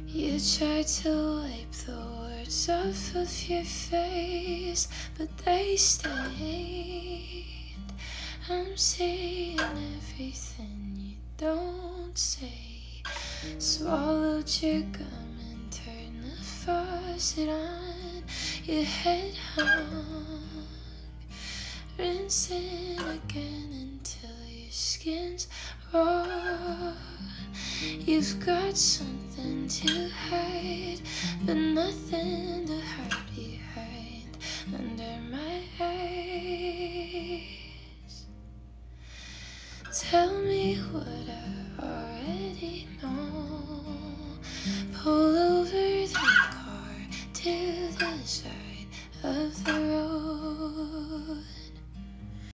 You tried to wipe the words off of your face, but they stayed. I'm seeing everything you don't say. Swallowed your gum and turned the faucet on. Your head hung, rinsing again until your skin's raw. You've got something to hide, but nothing to hide behind under my eyes. Tell me what I already know. Pull over the car to the side of the